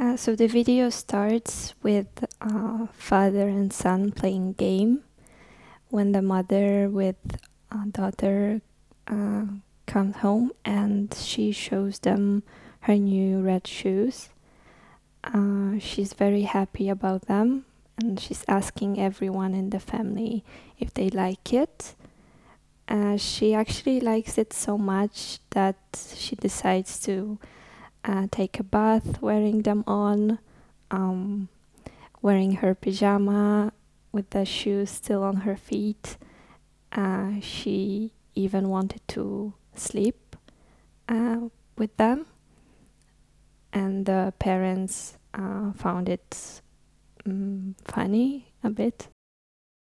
So the video starts with father and son playing game. When the mother with daughter uh, comes home and she shows them her new red shoes. She's very happy about them and she's asking everyone in the family if they like it. She actually likes it so much that she decides to take a bath wearing them on, um, wearing her pajama with the shoes still on her feet. She even wanted to sleep with them, and the parents found it funny a bit